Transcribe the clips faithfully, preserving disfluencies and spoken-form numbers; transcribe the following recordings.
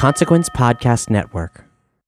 Consequence Podcast Network.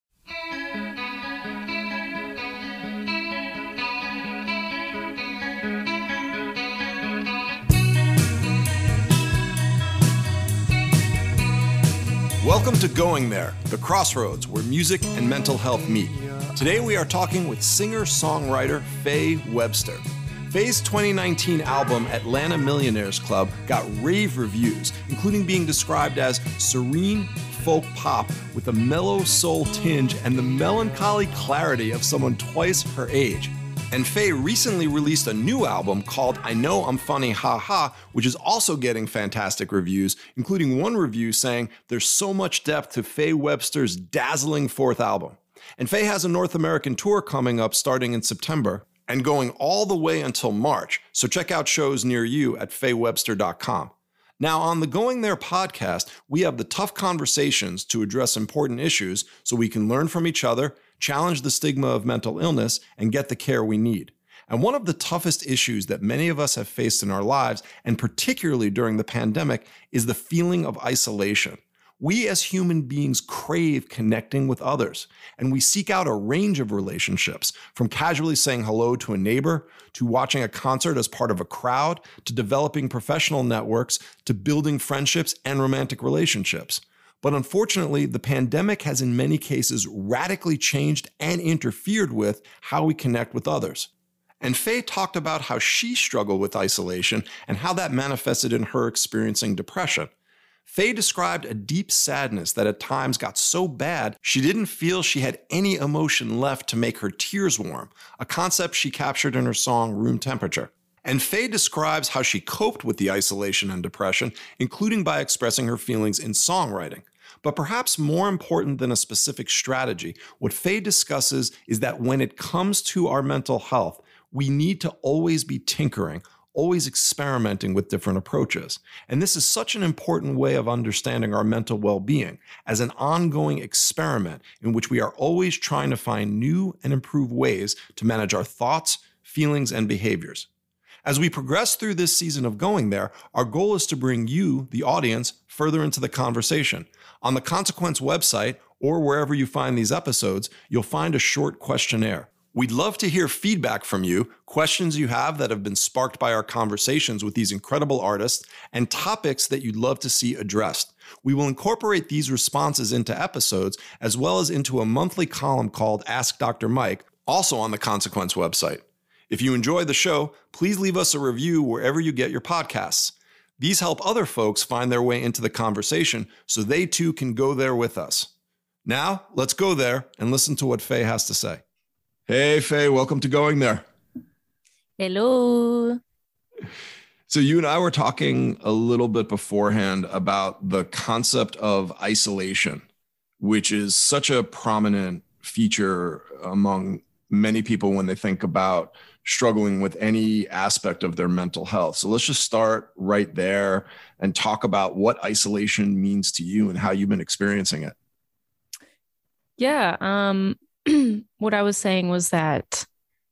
Welcome to Going There, the crossroads where music and mental health meet. Today we are talking with singer-songwriter Faye Webster. Faye's twenty nineteen album, Atlanta Millionaires Club, got rave reviews, including being described as serene folk pop with a mellow soul tinge and the melancholy clarity of someone twice her age. And Faye recently released a new album called I Know I'm Funny, Ha Ha, which is also getting fantastic reviews, including one review saying there's so much depth to Faye Webster's dazzling fourth album. And Faye has a North American tour coming up starting in September and going all the way until March, so check out shows near you at faye webster dot com. Now, on the Going There podcast, we have the tough conversations to address important issues so we can learn from each other, challenge the stigma of mental illness, and get the care we need. And one of the toughest issues that many of us have faced in our lives, and particularly during the pandemic, is the feeling of isolation. We as human beings crave connecting with others, and we seek out a range of relationships, from casually saying hello to a neighbor, to watching a concert as part of a crowd, to developing professional networks, to building friendships and romantic relationships. But unfortunately, the pandemic has in many cases radically changed and interfered with how we connect with others. And Faye talked about how she struggled with isolation and how that manifested in her experiencing depression. Faye described a deep sadness that at times got so bad she didn't feel she had any emotion left to make her tears warm, a concept she captured in her song Room Temperature. And Faye describes how she coped with the isolation and depression, including by expressing her feelings in songwriting. But perhaps more important than a specific strategy, what Faye discusses is that when it comes to our mental health, we need to always be tinkering, always experimenting with different approaches. And this is such an important way of understanding our mental well-being as an ongoing experiment in which we are always trying to find new and improved ways to manage our thoughts, feelings, and behaviors. As we progress through this season of Going There, our goal is to bring you, the audience, further into the conversation. On the Consequence website, or wherever you find these episodes, you'll find a short questionnaire. We'd love to hear feedback from you, questions you have that have been sparked by our conversations with these incredible artists, and topics that you'd love to see addressed. We will incorporate these responses into episodes, as well as into a monthly column called Ask Doctor Mike, also on the Consequence website. If you enjoy the show, please leave us a review wherever you get your podcasts. These help other folks find their way into the conversation so they too can go there with us. Now, let's go there and listen to what Faye has to say. Hey, Faye, welcome to Going There. Hello. So you and I were talking a little bit beforehand about the concept of isolation, which is such a prominent feature among many people when they think about struggling with any aspect of their mental health. So let's just start right there and talk about what isolation means to you and how you've been experiencing it. Yeah. Um, what I was saying was that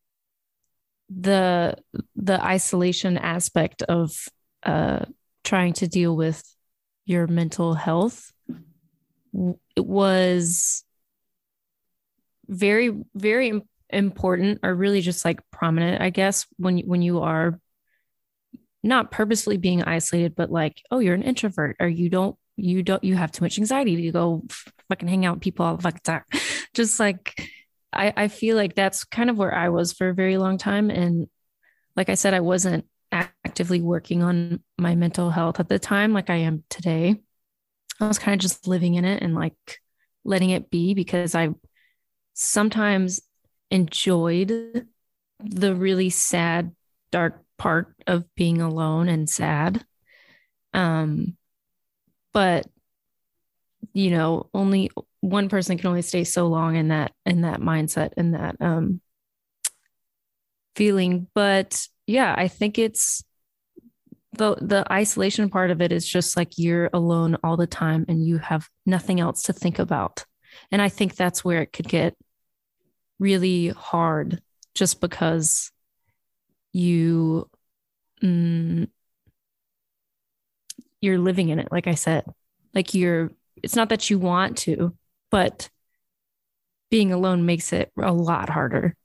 the the isolation aspect of uh, trying to deal with your mental health, it was very, very important, or really just like prominent, I guess, when when you are not purposely being isolated, but like, oh, you're an introvert, or you don't you don't you have too much anxiety to go fucking hang out with people all the fucking time. Just like, I, I feel like that's kind of where I was for a very long time. And like I said, I wasn't actively working on my mental health at the time like I am today. I was kind of just living in it and like letting it be, because I sometimes enjoyed the really sad, dark part of being alone and sad. Um, but you know, only one person can only stay so long in that, in that mindset and that, um, feeling. But yeah, I think it's the, the isolation part of it is just like, you're alone all the time and you have nothing else to think about. And I think that's where it could get really hard, just because you, mm, you're living in it. Like I said, like you're, it's not that you want to, but being alone makes it a lot harder.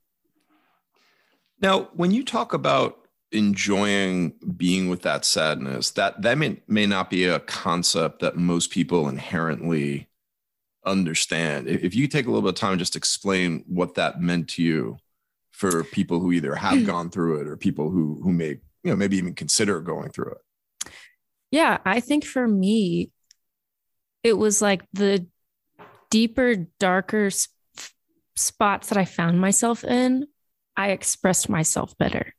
Now, when you talk about enjoying being with that sadness, that that may, may not be a concept that most people inherently understand. If you take a little bit of time, just explain what that meant to you for people who either have gone through it or people who who may, you know, maybe even consider going through it. Yeah, I think for me, it was like the deeper, darker sp- spots that I found myself in, I expressed myself better.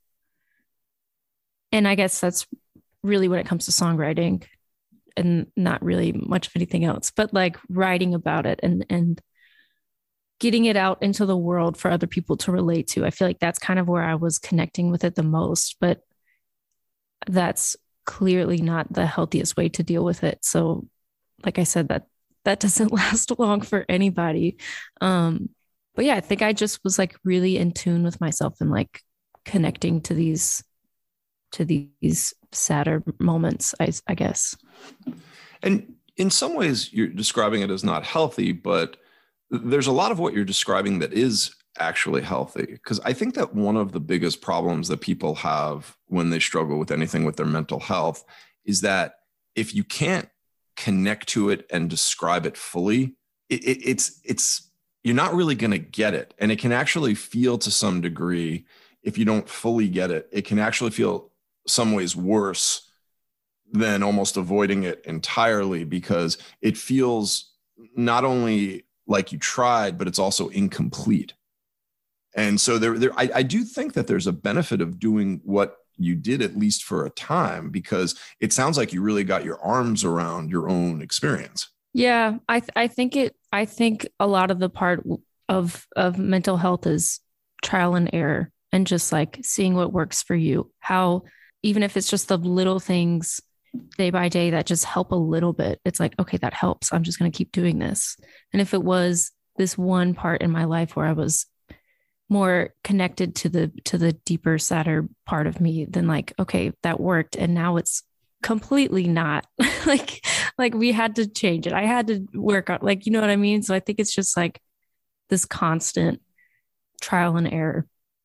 And I guess that's really when it comes to songwriting and not really much of anything else, but like writing about it and, and getting it out into the world for other people to relate to. I feel like that's kind of where I was connecting with it the most, but that's clearly not the healthiest way to deal with it. So like I said, that that doesn't last long for anybody. Um, but yeah, I think I just was like really in tune with myself and like connecting to these, to these sadder moments, I, I guess. And in some ways you're describing it as not healthy, but there's a lot of what you're describing that is actually healthy. Because I think that one of the biggest problems that people have when they struggle with anything with their mental health is that if you can't connect to it and describe it fully, it, it, it's, it's, you're not really going to get it. And it can actually feel to some degree, if you don't fully get it, it can actually feel some ways worse than almost avoiding it entirely, because it feels not only like you tried, but it's also incomplete. And so there, there I, I do think that there's a benefit of doing what you did, at least for a time, because it sounds like you really got your arms around your own experience. Yeah, I th- I think it. I think a lot of the part of of mental health is trial and error, and just like seeing what works for you. How even if it's just the little things day by day that just help a little bit, it's like, okay, that helps. I'm just going to keep doing this. And if it was this one part in my life where I was more connected to the to the deeper, sadder part of me, then like, okay, that worked, and now it's completely not. like like we had to change it. I had to work on, like, you know what I mean? So I think it's just like this constant trial and error.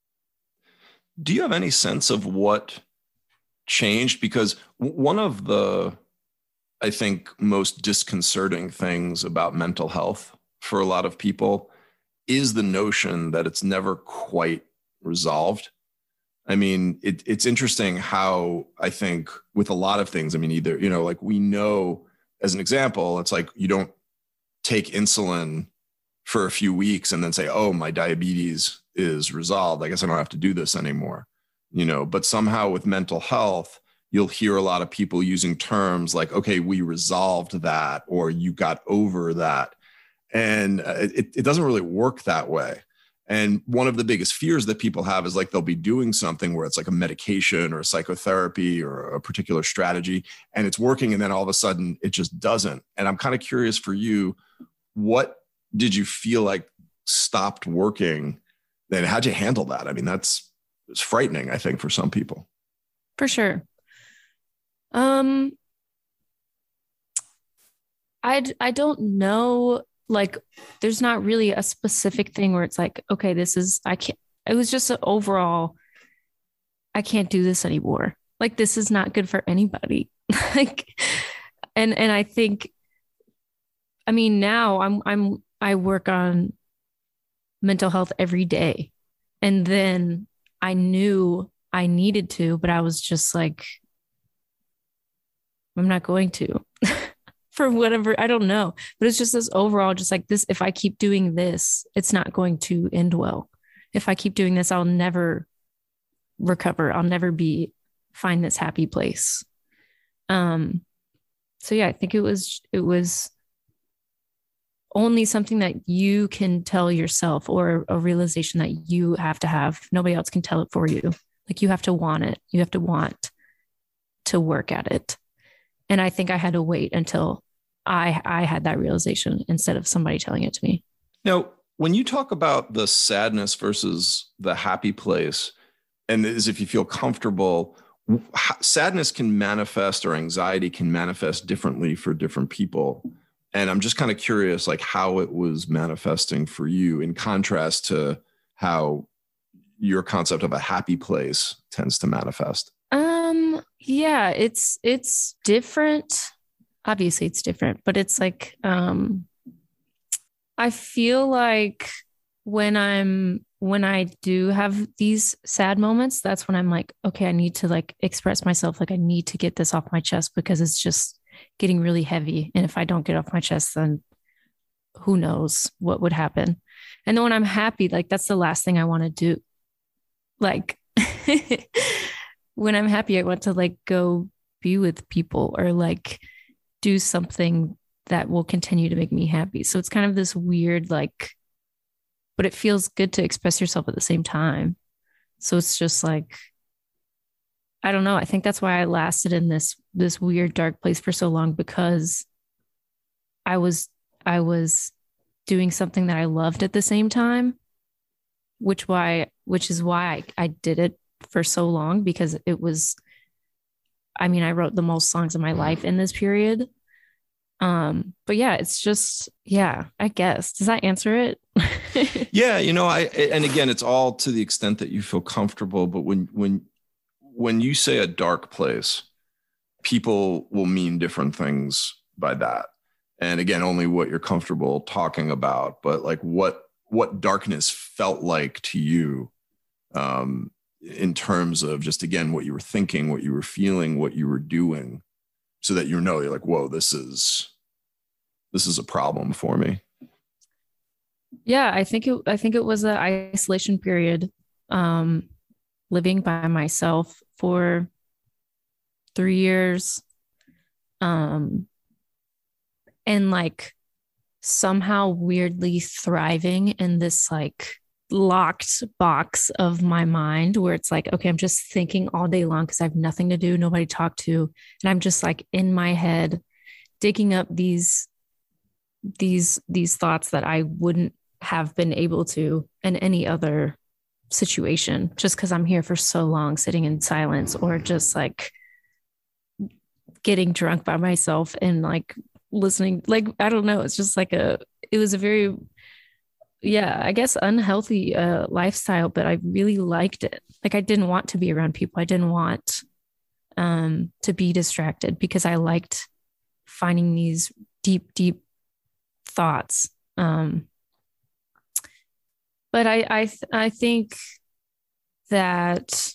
Do you have any sense of what changed? Because one of the, I think, most disconcerting things about mental health for a lot of people is the notion that it's never quite resolved. I mean, it, it's interesting how I think with a lot of things, I mean, either, you know, like we know, as an example, it's like you don't take insulin for a few weeks and then say, oh, my diabetes is resolved. I guess I don't have to do this anymore, you know, but somehow with mental health, you'll hear a lot of people using terms like, okay, we resolved that, or you got over that. And it, it doesn't really work that way. And one of the biggest fears that people have is like they'll be doing something where it's like a medication or a psychotherapy or a particular strategy, and it's working, and then all of a sudden it just doesn't. And I'm kind of curious for you, what did you feel like stopped working? Then how'd you handle that? I mean, that's it's frightening, I think, for some people. For sure. Um, I I don't know. Like, there's not really a specific thing where it's like, okay, this is, I can't, it was just an overall, I can't do this anymore. Like, this is not good for anybody. like, and, and I think, I mean, now I'm, I'm, I work on mental health every day. And then I knew I needed to, but I was just like, I'm not going to. For whatever, I don't know, but it's just this overall, just like this, if I keep doing this, it's not going to end well. If I keep doing this, I'll never recover. I'll never be, find this happy place. Um, so yeah, I think it was, it was only something that you can tell yourself, or a realization that you have to have. Nobody else can tell it for you. Like, you have to want it. You have to want to work at it. And I think I had to wait until I I had that realization instead of somebody telling it to me. Now, when you talk about the sadness versus the happy place, and as if you feel comfortable, sadness can manifest, or anxiety can manifest differently for different people. And I'm just kind of curious, like how it was manifesting for you in contrast to how your concept of a happy place tends to manifest. Um, yeah, it's, it's different. Obviously it's different, but it's like, um, I feel like when I'm, when I do have these sad moments, that's when I'm like, okay, I need to like express myself. Like I need to get this off my chest because it's just getting really heavy. And if I don't get off my chest, then who knows what would happen. And then when I'm happy, like that's the last thing I want to do. Like when I'm happy, I want to like go be with people or like do something that will continue to make me happy. So it's kind of this weird, like, but it feels good to express yourself at the same time. So it's just like, I don't know. I think that's why I lasted in this, this weird dark place for so long, because I was, I was doing something that I loved at the same time, which why, which is why I, I did it for so long, because it was, I mean, I wrote the most songs of my life in this period. Um, but yeah, it's just, yeah, I guess. Does that answer it? Yeah. You know, I, and again, it's all to the extent that you feel comfortable, but when, when, when you say a dark place, people will mean different things by that. And again, only what you're comfortable talking about, but like what, what darkness felt like to you, um, in terms of just, again, what you were thinking, what you were feeling, what you were doing, so that you know, you're like, whoa, this is, this is a problem for me. Yeah, I think it, I think it was an isolation period, um, living by myself for three years. Um, and like somehow weirdly thriving in this like locked box of my mind where it's like, okay, I'm just thinking all day long because I have nothing to do, nobody to talk to. And I'm just like in my head, digging up these, these, these thoughts that I wouldn't have been able to in any other situation, just because I'm here for so long sitting in silence or just like getting drunk by myself and like listening. Like, I don't know. It's just like a, it was a very, yeah, I guess unhealthy uh, lifestyle, but I really liked it. Like I didn't want to be around people. I didn't want um, to be distracted because I liked finding these deep, deep thoughts. Um, but I, I, th- I think that,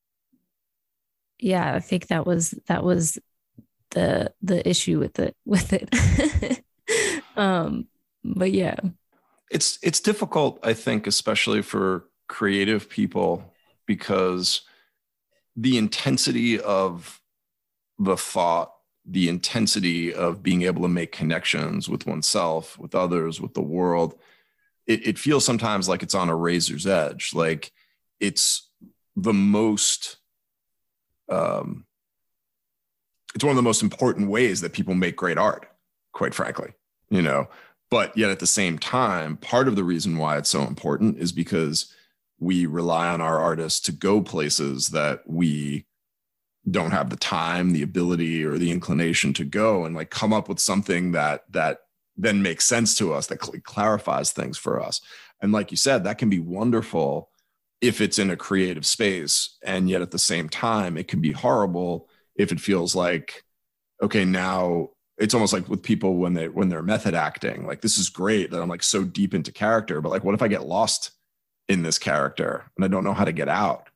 yeah, I think that was, that was the, the issue with it, with it. um, but yeah. It's it's difficult, I think, especially for creative people, because the intensity of the thought, the intensity of being able to make connections with oneself, with others, with the world, it, it feels sometimes like it's on a razor's edge. Like it's the most, um, it's one of the most important ways that people make great art, quite frankly, you know. But yet at the same time, part of the reason why it's so important is because we rely on our artists to go places that we don't have the time, the ability, or the inclination to go, and like come up with something that that then makes sense to us, that cl- clarifies things for us. And like you said, that can be wonderful if it's in a creative space. And yet at the same time, it can be horrible if it feels like, okay, now it's almost like with people when they, when they're method acting, like, this is great that I'm like so deep into character, but like, what if I get lost in this character and I don't know how to get out?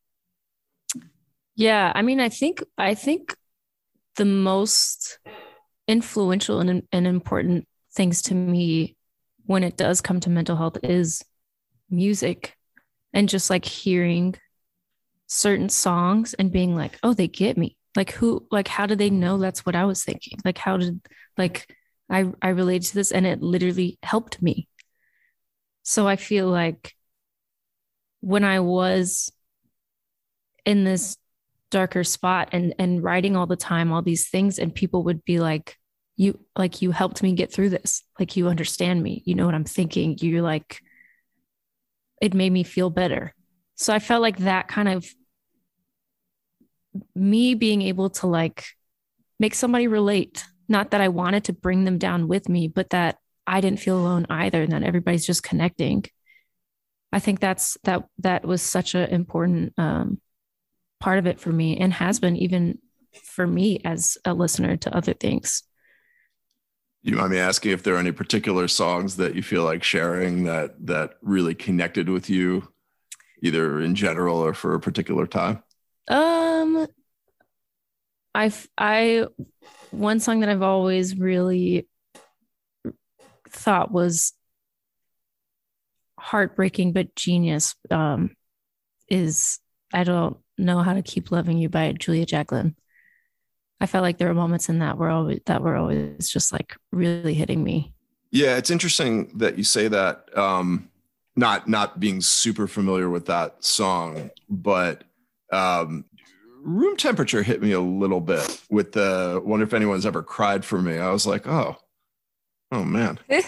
Yeah. I mean, I think, I think the most influential and, and important things to me when it does come to mental health is music, and just like hearing certain songs and being like, oh, they get me. Like who, like, how did they know that's what I was thinking? Like, how did, like, I, I related to this and it literally helped me. So I feel like when I was in this darker spot and, and writing all the time, all these things, and people would be like, you, like, you helped me get through this. Like, you understand me, you know what I'm thinking. You're like, it made me feel better. So I felt like that kind of, me being able to like make somebody relate not that I wanted to bring them down with me, but that I didn't feel alone either, and that everybody's just connecting. I think that's that that was such an important um, part of it for me, and has been even for me as a listener to other things. You mind me asking if there are any particular songs that you feel like sharing that that really connected with you, either in general or for a particular time? Um, I've I one song that I've always really thought was heartbreaking but genius um, is I Don't Know How to Keep Loving You by Julia Jacklin. I felt like there were moments in that were always that were always just like really hitting me. Yeah, it's interesting that you say that. Um, not not being super familiar with that song, but um, Room Temperature hit me a little bit with the Wonder If Anyone's Ever Cried for Me. I was like, oh, oh man. Like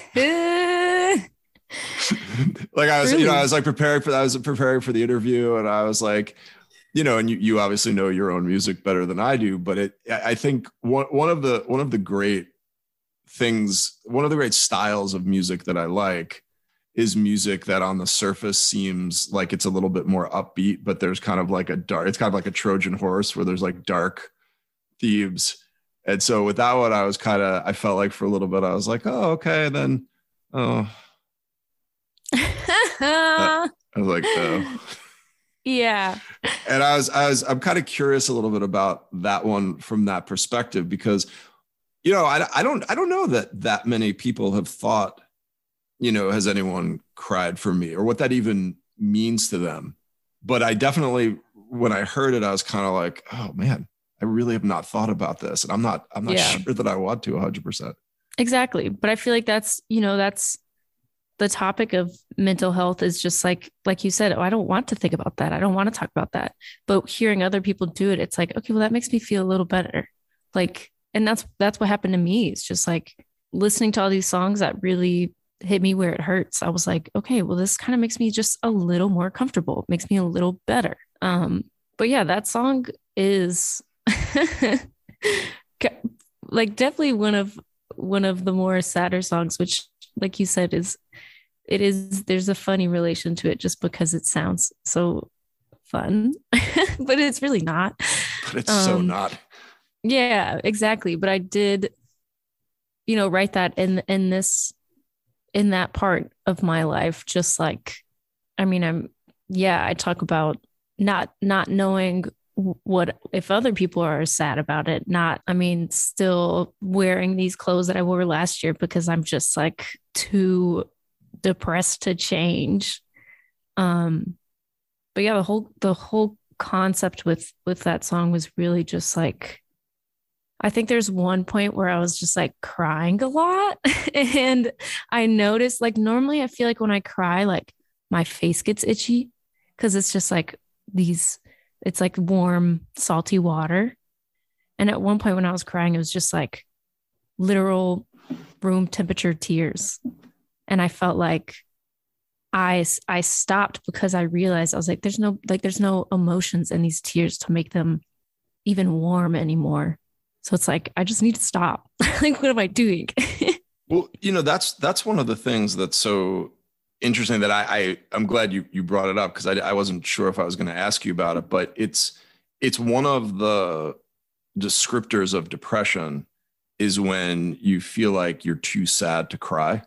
I was, really? you know, I was like preparing for that. I was preparing for the interview, and I was like, you know, and you, you obviously know your own music better than I do, but it, I think one, one of the, one of the great things, one of the great styles of music that I like is music that on the surface seems like it's a little bit more upbeat, but there's kind of like a dark, it's kind of like a Trojan horse where there's like dark themes. And so with that one, I was kind of, I felt like for a little bit, I was like, oh, okay. And then, oh, I was like, oh. Yeah. And I was, I was, I'm kind of curious a little bit about that one from that perspective, because, you know, I, I don't, I don't know that that many people have thought, you know, has anyone cried for me, or what that even means to them. But I definitely, when I heard it, I was kind of like, oh man, I really have not thought about this. And I'm not, I'm not yeah. sure that I want to one hundred percent. Exactly. But I feel like that's, you know, that's, the topic of mental health is just like, like you said, oh, I don't want to think about that. I don't want to talk about that. But hearing other people do it, it's like, okay, well, that makes me feel a little better. Like, and that's, that's what happened to me. It's just like listening to all these songs that really hit me where it hurts. I was like, okay, well, this kind of makes me just a little more comfortable. It makes me a little better. Um, but yeah, that song is like definitely one of, one of the more sadder songs, which like you said, is it is there's a funny relation to it just because it sounds so fun, but it's really not. But it's um, so not. Yeah, exactly. But I did, you know, write that in in this in that part of my life. Just like, I mean, I'm yeah, I talk about not not knowing what if other people are sad about it. Not, I mean, still wearing these clothes that I wore last year because I'm just like too depressed to change. Um, but yeah, the whole the whole concept with with that song was really just like, I think there's one point where I was just like crying a lot, and I noticed like normally I feel like when I cry, like my face gets itchy because it's just like these. It's like warm, salty water. And at one point when I was crying, it was just like literal room temperature tears. And I felt like I, I stopped because I realized I was like, there's no, like, there's no emotions in these tears to make them even warm anymore. So it's like, I just need to stop. Like, what am I doing? Well, you know, that's, that's one of the things that's so interesting that I, I I'm glad you you brought it up, because I, I wasn't sure if I was going to ask you about it, but it's it's one of the descriptors of depression is when you feel like you're too sad to cry.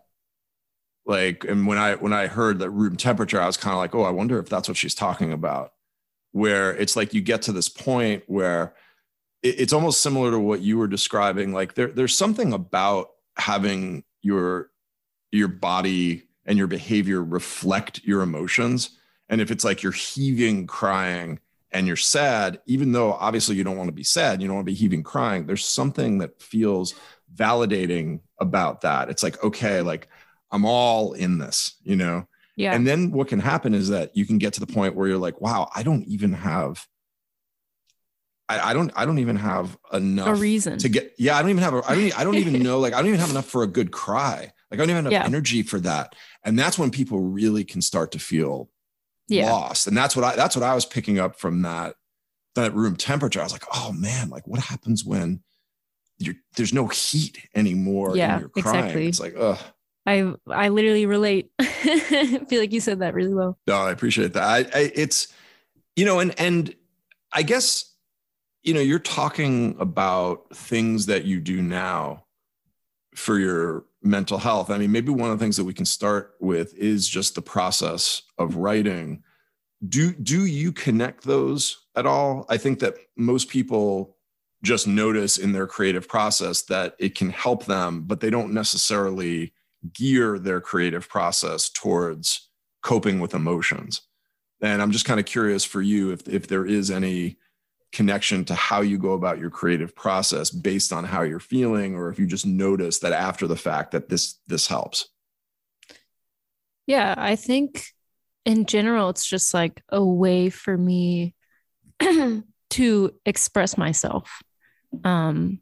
Like, and when I when I heard that Room Temperature, I was kind of like, oh, I wonder if that's what she's talking about, where it's like you get to this point where it, it's almost similar to what you were describing. Like there there's something about having your your body and your behavior reflect your emotions. And if it's like you're heaving, crying, and you're sad, even though obviously you don't want to be sad, you don't want to be heaving, crying, there's something that feels validating about that. It's like, okay, like I'm all in this, you know? Yeah. And then what can happen is that you can get to the point where you're like, wow, I don't even have, I, I don't, I don't even have enough a reason to get, yeah, I don't even have, a, I don't, I don't even know, like, I don't even have enough for a good cry. Like I don't even have yeah. energy for that. And that's when people really can start to feel yeah. lost. And that's what I, that's what I was picking up from that, that Room Temperature. I was like, oh man, like what happens when you're, there's no heat anymore Yeah, in your crying. exactly. It's like, ugh. I I literally relate. I feel like you said that really well. No, I appreciate that. I, I it's, you know, and and I guess, you know, you're talking about things that you do now for your mental health. I mean, maybe one of the things that we can start with is just the process of writing. Do do you connect those at all? I think that most people just notice in their creative process that it can help them, but they don't necessarily gear their creative process towards coping with emotions. And I'm just kind of curious for you if, if there is any connection to how you go about your creative process based on how you're feeling, or if you just notice that after the fact that this this helps. Yeah, I think in general, it's just like a way for me to express myself. Um,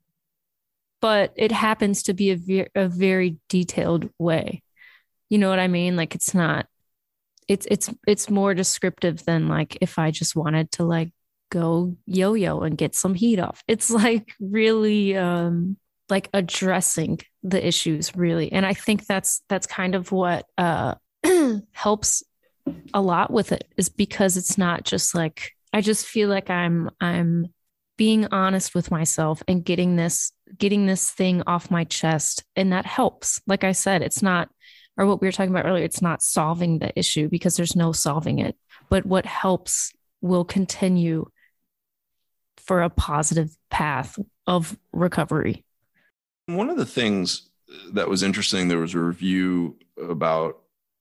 but it happens to be a, ve- a very detailed way. You know what I mean? Like it's not, it's, it's, it's more descriptive than like, if I just wanted to like go yo-yo and get some heat off. It's like really, um, like addressing the issues really. And I think that's, that's kind of what, uh, helps a lot with it, is because it's not just like, I just feel like I'm, I'm being honest with myself and getting this, getting this thing off my chest. And that helps. Like I said, it's not, or what we were talking about earlier, it's not solving the issue because there's no solving it, but what helps will continue for a positive path of recovery. One of the things that was interesting, there was a review about,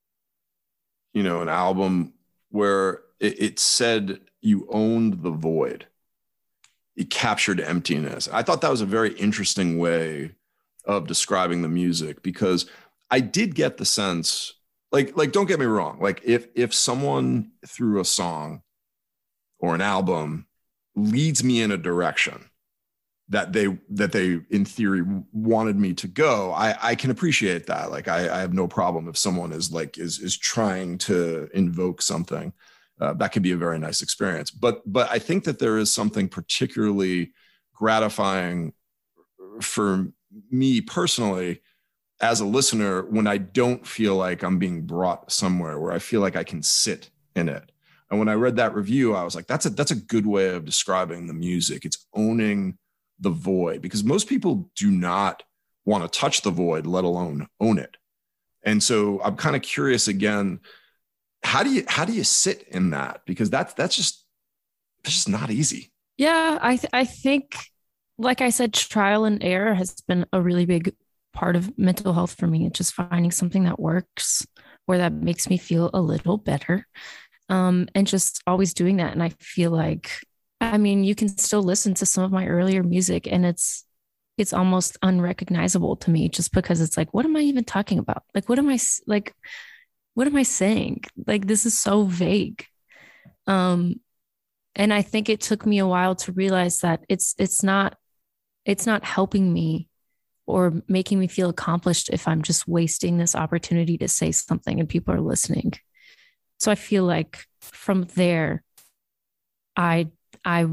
you know, an album where it, it said you owned the void. It captured emptiness. I thought that was a very interesting way of describing the music, because I did get the sense, like, like, don't get me wrong. Like if, if someone through a song or an album leads me in a direction that they, that they in theory wanted me to go, I, I can appreciate that. Like I, I have no problem if someone is like, is, is trying to invoke something. Uh, that could be a very nice experience. But, but I think that there is something particularly gratifying for me personally as a listener when I don't feel like I'm being brought somewhere, where I feel like I can sit in it. And when I read that review, I was like, that's a, that's a good way of describing the music. It's owning the void, because most people do not want to touch the void, let alone own it. And so I'm kind of curious again, how do you, how do you sit in that? Because that's, that's just, that's just not easy. Yeah. I, th- I think, like I said, trial and error has been a really big part of mental health for me. It's just finding something that works or that makes me feel a little better. Um, and just always doing that. And I feel like, I mean, you can still listen to some of my earlier music and it's, it's almost unrecognizable to me, just because it's like, what am I even talking about? Like, what am I like, what am I saying? Like, this is so vague. Um, and I think it took me a while to realize that it's, it's not, it's not helping me or making me feel accomplished if I'm just wasting this opportunity to say something and people are listening. So I feel like from there, I, I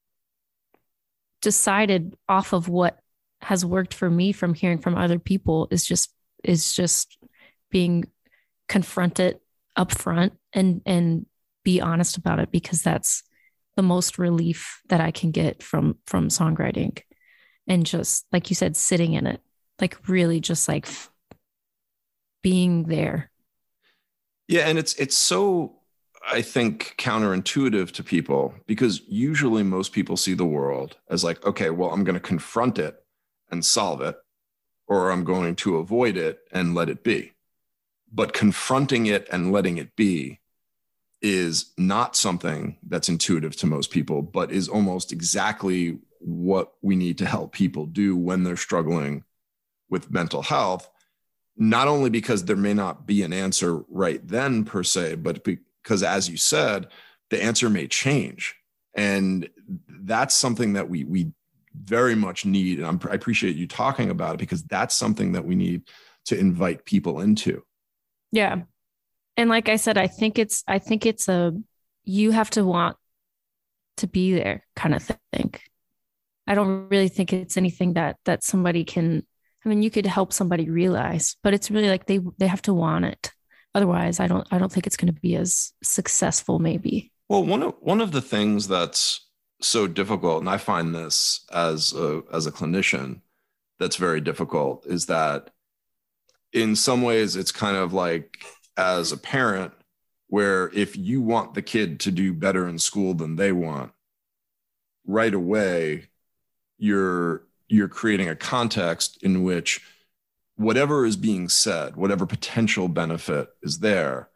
decided off of what has worked for me from hearing from other people is just, is just being confronted up front and, and be honest about it, because that's the most relief that I can get from, from songwriting. And just like you said, sitting in it, like really just like f- being there. Yeah. And it's, it's so, I think, counterintuitive to people, because usually most people see the world as like, okay, well, I'm going to confront it and solve it, or I'm going to avoid it and let it be. But confronting it and letting it be is not something that's intuitive to most people, but is almost exactly what we need to help people do when they're struggling with mental health, not only because there may not be an answer right then per se, but because, as you said, the answer may change. And that's something that we, we very much need. And I'm, I appreciate you talking about it, because that's something that we need to invite people into. Yeah. And like I said, I think it's, I think it's a, you have to want to be there kind of thing. I don't really think it's anything that that somebody can, I mean, you could help somebody realize, but it's really like they they have to want it. Otherwise, I don't I don't think it's going to be as successful maybe. Well, one of one of the things that's so difficult, and I find this as a as a clinician that's very difficult, is that in some ways it's kind of like as a parent, where if you want the kid to do better in school than they want, right away you're you're creating a context in which whatever is being said, whatever potential benefit is there,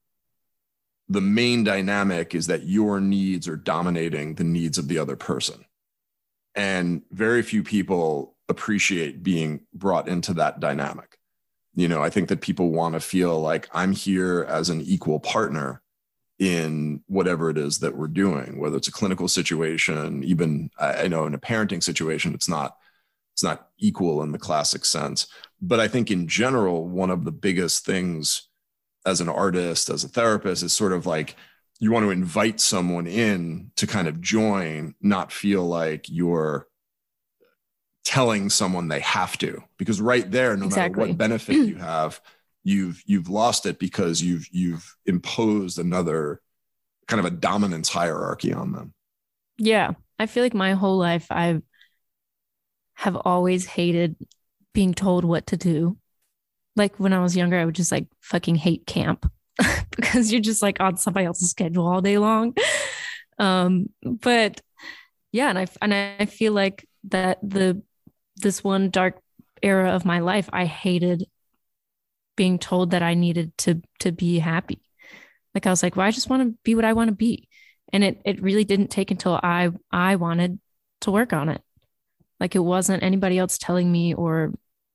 the main dynamic is that your needs are dominating the needs of the other person. And very few people appreciate being brought into that dynamic. You know, I think that people want to feel like I'm here as an equal partner in whatever it is that we're doing, whether it's a clinical situation, even I know in a parenting situation, it's not, it's not equal in the classic sense. But I think in general, one of the biggest things as an artist, as a therapist, is sort of like you want to invite someone in to kind of join, not feel like you're telling someone they have to, because right there, no Exactly. matter what benefit you have, you've you've lost it because you've you've imposed another kind of a dominance hierarchy on them. Yeah. I feel like my whole life I have always hated being told what to do. Like when I was younger, I would just like fucking hate camp because you're just like on somebody else's schedule all day long. Um, but yeah, and I and I feel like that the this one dark era of my life, I hated being told that I needed to to be happy. Like I was like, well, I just want to be what I want to be. And it it really didn't take until I I wanted to work on it. Like it wasn't anybody else telling me or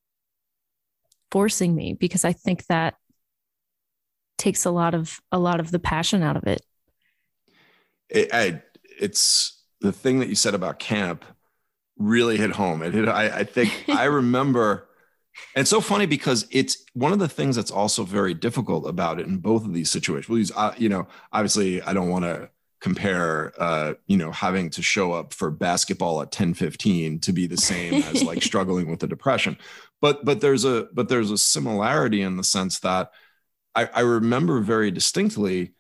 forcing me, because I think that takes a lot of a lot of the passion out of it. It I, it's the thing that you said about camp really hit home. It hit, I, I think I remember, and it's so funny because it's one of the things that's also very difficult about it in both of these situations. We'll use, uh, you know, obviously I don't want to compare, uh, you know, having to show up for basketball at ten fifteen to be the same as like struggling with the depression. But, but there's a, but there's a similarity in the sense that I, I remember very distinctly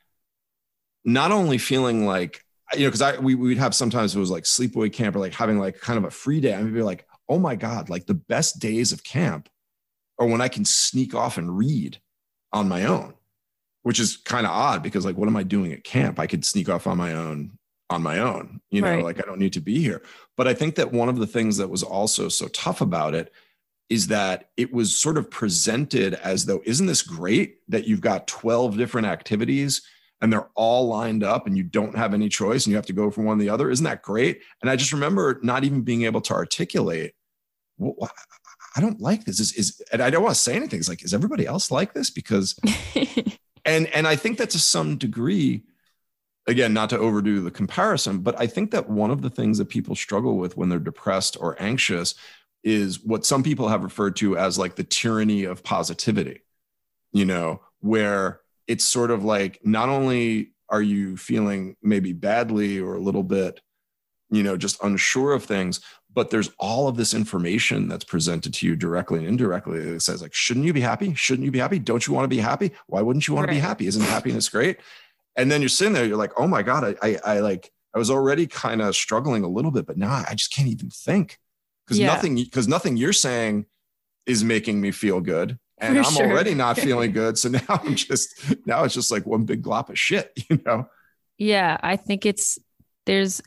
not only feeling like, you know, cause I, we, we'd have sometimes it was like sleepaway camp or like having like kind of a free day. I would be like, oh my God, like the best days of camp are when I can sneak off and read on my own, which is kind of odd because like, what am I doing at camp? I could sneak off on my own, on my own, you know, Right. like I don't need to be here. But I think that one of the things that was also so tough about it is that it was sort of presented as though, isn't this great that you've got twelve different activities and they're all lined up and you don't have any choice and you have to go from one to the other? Isn't that great? And I just remember not even being able to articulate, well, I don't like this. Is, is and I don't want to say anything. It's like, is everybody else like this? Because, and, and I think that to some degree, again, not to overdo the comparison, but I think that one of the things that people struggle with when they're depressed or anxious is what some people have referred to as like the tyranny of positivity, you know, where it's sort of like, not only are you feeling maybe badly or a little bit, you know, just unsure of things, but there's all of this information that's presented to you directly and indirectly that says like, shouldn't you be happy? Shouldn't you be happy? Don't you want to be happy? Why wouldn't you want to be Right. happy? Isn't happiness great? And then you're sitting there, you're like, oh my God, I, I, I like, I was already kind of struggling a little bit, but now I just can't even think. Because Yeah. nothing, because nothing you're saying is making me feel good, and For I'm sure. already not feeling good. So now I'm just now it's just like one big glop of shit, you know. Yeah, I think it's there's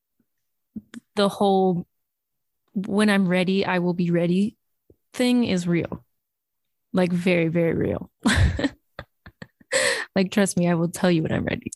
the whole when I'm ready, I will be ready thing is real. Like very, very real. Like, trust me, I will tell you when I'm ready.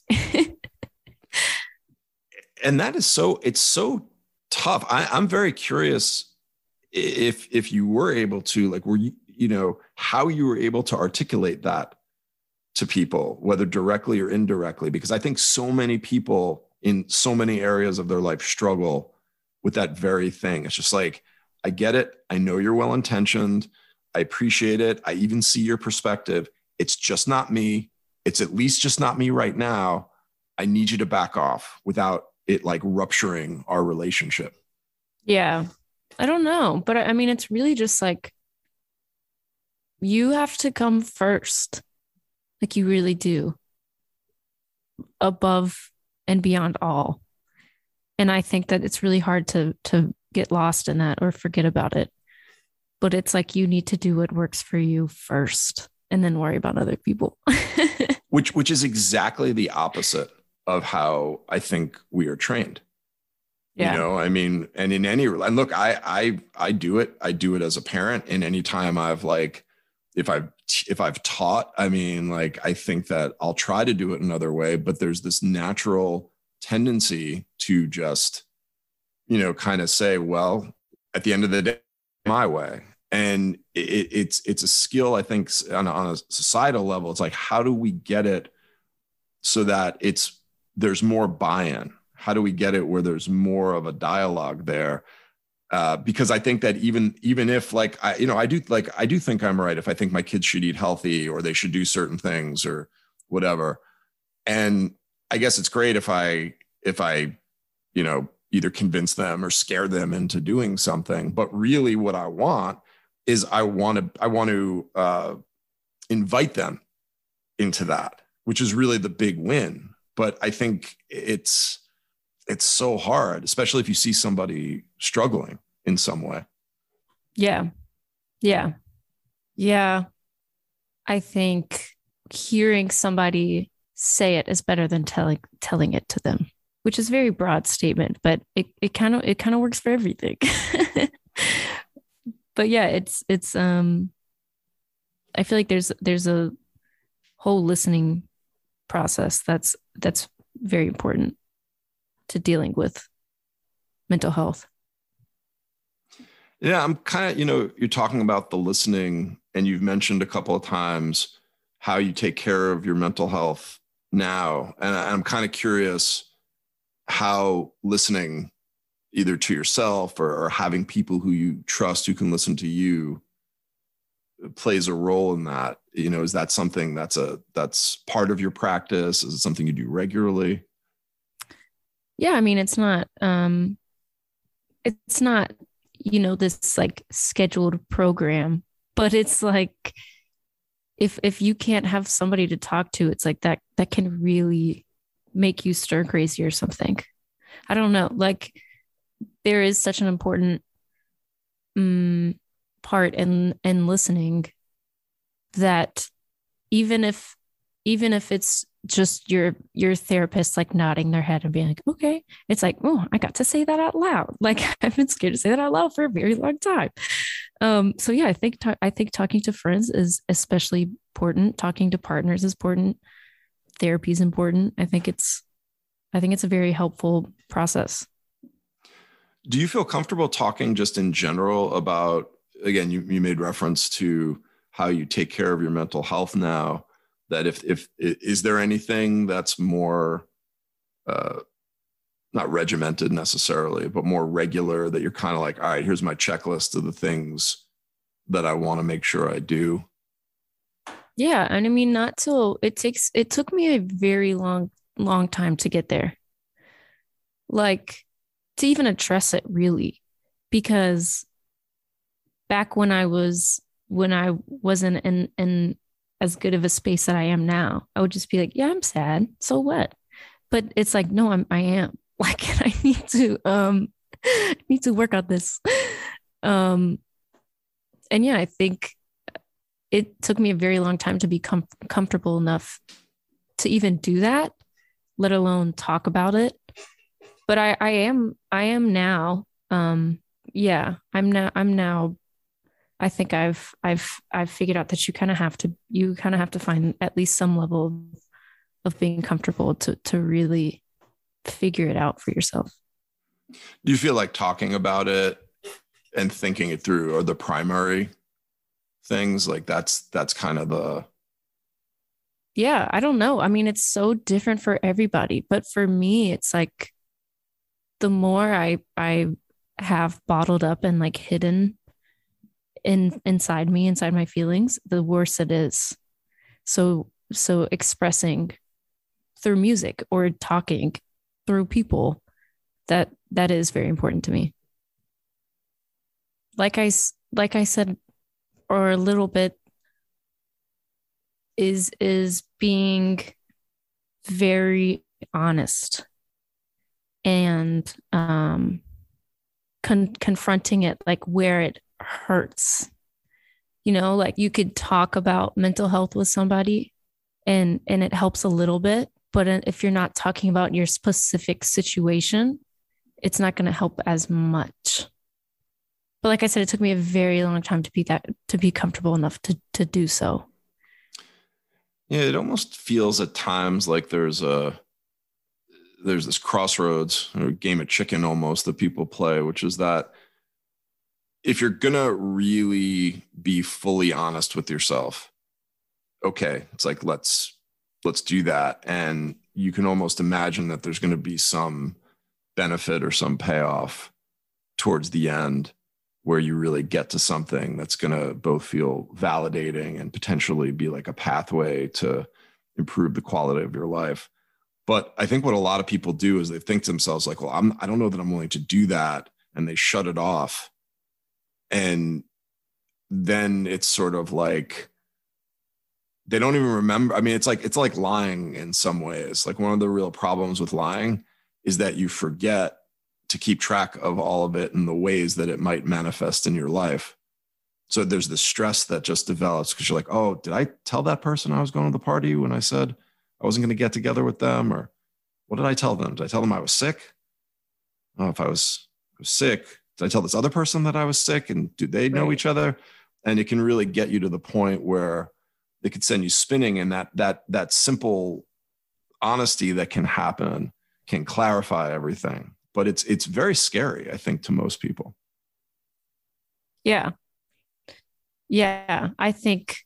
And that is so, it's so tough. I, I'm very curious if if you were able to, like, were you, you know, how you were able to articulate that to people, whether directly or indirectly, because I think so many people in so many areas of their life struggle with that very thing. It's just like, I get it. I know you're well-intentioned. I appreciate it. I even see your perspective. It's just not me. It's at least just not me right now. I need you to back off without it like rupturing our relationship. Yeah. I don't know, but I I mean, it's really just like you have to come first. Like you really do, above and beyond all. And I think that it's really hard to to get lost in that or forget about it. But it's like you need to do what works for you first and then worry about other people. which which is exactly the opposite of how I think we are trained. Yeah. You know, I mean, and in any, and look, I, I, I do it. I do it as a parent. And anytime I've like, if I've, if I've taught, I mean, like, I think that I'll try to do it another way, but there's this natural tendency to just, you know, kind of say, well, at the end of the day, my way. And it, it's, it's a skill, I think on a, on a societal level, it's like, how do we get it so that it's, there's more buy-in? How do we get it where there's more of a dialogue there? Uh, because I think that even even if like I, you know, I do like I do think I'm right if I think my kids should eat healthy or they should do certain things or whatever. And I guess it's great if I if I, you know, either convince them or scare them into doing something. But really, what I want is I want to I want to uh, invite them into that, which is really the big win. But I think it's it's so hard, especially if you see somebody struggling in some way. Yeah. Yeah. Yeah. I think hearing somebody say it is better than telling telling it to them, which is a very broad statement, but it it kind of it kind of works for everything. But yeah, it's it's um I feel like there's there's a whole listening process that's that's very important to dealing with mental health. Yeah, I'm kind of, you know, you're talking about the listening and you've mentioned a couple of times how you take care of your mental health now. And I'm kind of curious how listening either to yourself or, or having people who you trust who can listen to you plays a role in that. You know, is that something that's a that's part of your practice? Is it something you do regularly? Yeah, I mean, it's not um it's not, you know, this like scheduled program, but it's like if if you can't have somebody to talk to, it's like that that can really make you stir crazy or something. I don't know. Like there is such an important um, part in in listening that even if even if it's just your your therapist like nodding their head and being like, okay, it's like, oh, I got to say that out loud. Like I've been scared to say that out loud for a very long time. Um, so yeah, I think ta- I think talking to friends is especially important. Talking to partners is important. Therapy is important. I think it's I think it's a very helpful process. Do you feel comfortable talking just in general about, again, you, you made reference to how you take care of your mental health now, that if, if, is there anything that's more, uh, not regimented necessarily, but more regular that you're kind of like, all right, here's my checklist of the things that I want to make sure I do? Yeah. And I mean, not till it takes, it took me a very long, long time to get there. Like to even address it really, because back when I was, when I wasn't in, in as good of a space that I am now, I would just be like, yeah, I'm sad. So what? But it's like, no, I'm, I am like, I need to, um, I need to work on this. Um, and yeah, I think it took me a very long time to be com- comfortable enough to even do that, let alone talk about it. But I, I am, I am now, um, yeah, I'm now, I'm now, I think I've, I've, I've figured out that you kind of have to, you kind of have to find at least some level of, of being comfortable to, to really figure it out for yourself. Do you feel like talking about it and thinking it through are the primary things? Like that's, that's kind of the, yeah, I don't know. I mean, it's so different for everybody, but for me, it's like the more I, I have bottled up and like hidden in inside me, inside my feelings, the worse it is. So, so expressing through music or talking through people, that, that is very important to me. like I like I said, or a little bit, is is being very honest and um con- confronting it, like where it hurts. You know, like you could talk about mental health with somebody and and it helps a little bit, but if you're not talking about your specific situation, it's not going to help as much. But like I said, it took me a very long time to be that to be comfortable enough to to do so. Yeah, it almost feels at times like there's a there's this crossroads or game of chicken almost that people play, which is that if you're gonna really be fully honest with yourself, okay, it's like let's let's do that, and you can almost imagine that there's going to be some benefit or some payoff towards the end where you really get to something that's going to both feel validating and potentially be like a pathway to improve the quality of your life. But I think what a lot of people do is they think to themselves like, well, I'm, I don't know that I'm willing to do that. And they shut it off. And then it's sort of like, they don't even remember. I mean, it's like, it's like lying in some ways. Like one of the real problems with lying is that you forget to keep track of all of it and the ways that it might manifest in your life. So there's this stress that just develops because you're like, oh, did I tell that person I was going to the party when I said I wasn't going to get together with them? Or what did I tell them? Did I tell them I was sick? Oh, if I was, I was sick, did I tell this other person that I was sick? And do they know right. each other? And it can really get you to the point where it could send you spinning, and that that that simple honesty that can happen can clarify everything. But it's it's very scary, I think, to most people. Yeah. Yeah. I think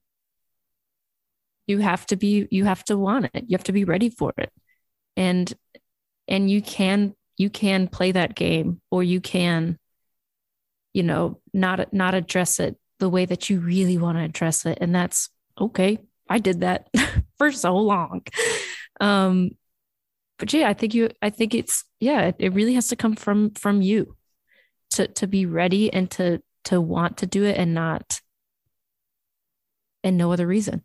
you have to be, you have to want it. You have to be ready for it. And, and you can, you can play that game, or you can, you know, not, not address it the way that you really want to address it. And that's okay. I did that for so long. Um, But yeah, I think you, I think it's, yeah, it, it really has to come from, from you to, to be ready and to, to want to do it, and not, and no other reason.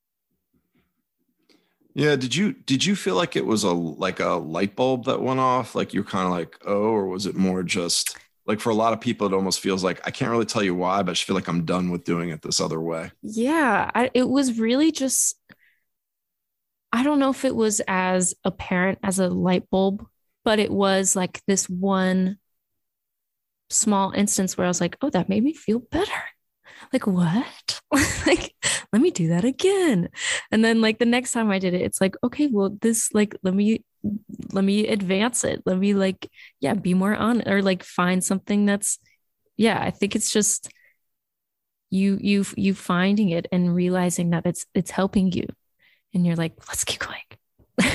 Yeah. Did you, did you feel like it was a, like a light bulb that went off? Like you're kind of like, oh, or was it more just like, for a lot of people, it almost feels like, I can't really tell you why, but I just feel like I'm done with doing it this other way. Yeah. I, it was really just, I don't know if it was as apparent as a light bulb, but it was like this one small instance where I was like, oh, that made me feel better. Like, what? Like, let me do that again. And then like the next time I did it, it's like, okay, well, this, like, let me, let me advance it. Let me like, yeah, be more on, or like find something that's, yeah, I think it's just you, you, you finding it and realizing that it's, it's helping you. And you're like, let's keep going.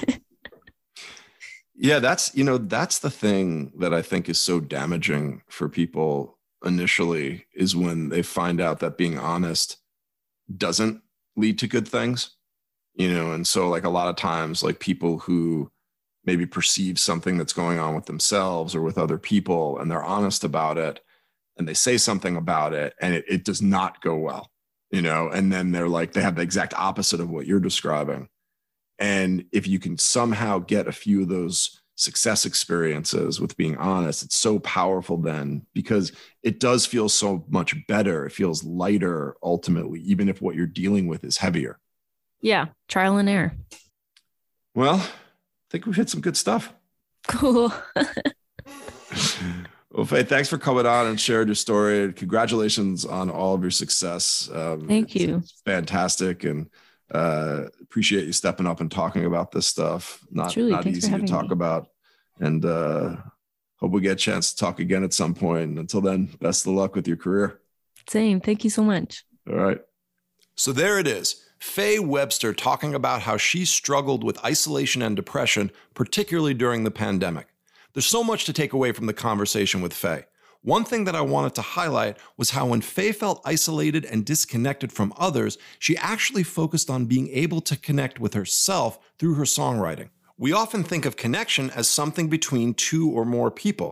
Yeah, that's, you know, that's the thing that I think is so damaging for people initially, is when they find out that being honest doesn't lead to good things, you know? And so like a lot of times, like people who maybe perceive something that's going on with themselves or with other people, and they're honest about it, and they say something about it, and it, it does not go well. You know, and then they're like, they have the exact opposite of what you're describing. And if you can somehow get a few of those success experiences with being honest, it's so powerful then, because it does feel so much better. It feels lighter ultimately, even if what you're dealing with is heavier. Yeah. Trial and error. Well, I think we've hit some good stuff. Cool. Well, Faye, thanks for coming on and sharing your story. Congratulations on all of your success. Um, Thank it's, you. It's fantastic. And uh, appreciate you stepping up and talking about this stuff. Not, Truly, not easy to talk me. about. And uh, hope we get a chance to talk again at some point. And until then, best of luck with your career. Same. Thank you so much. All right. So there it is. Faye Webster talking about how she struggled with isolation and depression, particularly during the pandemic. There's so much to take away from the conversation with Faye. One thing that I wanted to highlight was how when Faye felt isolated and disconnected from others, she actually focused on being able to connect with herself through her songwriting. We often think of connection as something between two or more people,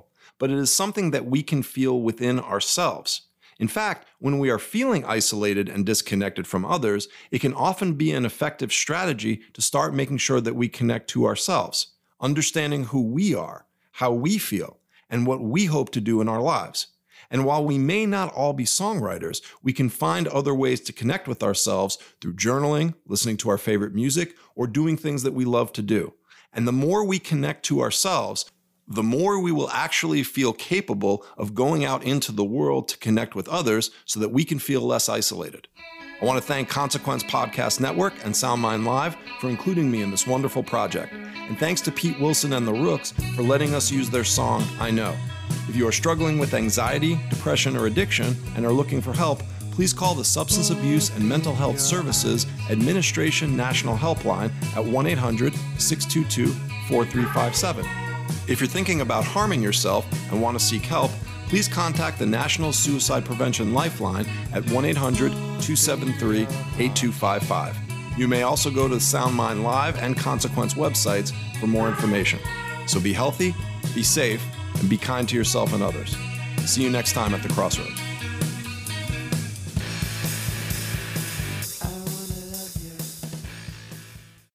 but it is something that we can feel within ourselves. In fact, when we are feeling isolated and disconnected from others, it can often be an effective strategy to start making sure that we connect to ourselves, understanding who we are, how we feel, and what we hope to do in our lives. And while we may not all be songwriters, we can find other ways to connect with ourselves through journaling, listening to our favorite music, or doing things that we love to do. And the more we connect to ourselves, the more we will actually feel capable of going out into the world to connect with others so that we can feel less isolated. I want to thank Consequence Podcast Network and SoundMind Live for including me in this wonderful project. And thanks to Pete Wilson and the Rooks for letting us use their song, I Know. If you are struggling with anxiety, depression, or addiction and are looking for help, please call the Substance Abuse and Mental Health Services Administration National Helpline at one eight hundred, six two two, four three five seven. If you're thinking about harming yourself and want to seek help, please contact the National Suicide Prevention Lifeline at one eight hundred, two seven three, eight two five five. You may also go to the SoundMind Live and Consequence websites for more information. So be healthy, be safe, and be kind to yourself and others. See you next time at the Crossroads.